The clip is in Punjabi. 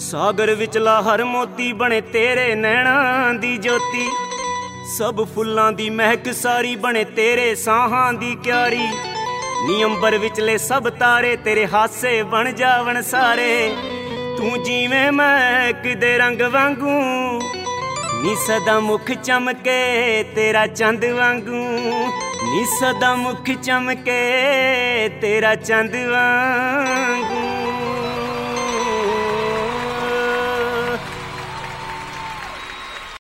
ਸਾਗਰ ਵਿਚਲਾ ਹਰ ਮੋਤੀ ਬਣੇ ਤੇਰੇ ਨੈਣਾਂ ਦੀ ਜੋਤੀ। ਸਭ ਫੁੱਲਾਂ ਦੀ ਮਹਿਕ ਸਾਰੀ ਬਣੇ ਤੇਰੇ ਸਾਹਾਂ ਦੀ ਕਿਆਰੀ। ਨੀ ਅੰਬਰ ਵਿਚਲੇ ਸਭ ਤਾਰੇ ਤੇਰੇ ਹਾਸੇ ਬਣ ਜਾਵਣ ਸਾਰੇ। ਤੂੰ ਜਿਵੇਂ ਮਹਿਕਦੇ ਰੰਗ ਵਾਂਗੂ, ਨੀ ਸਦਾ ਮੁਖ ਚਮਕੇ ਤੇਰਾ ਚੰਦ ਵਾਂਗੂ। ਨੀ ਸਦਾ ਮੁਖ ਚਮਕੇ ਤੇਰਾ ਚੰਦ ਵਾਂਗੂ।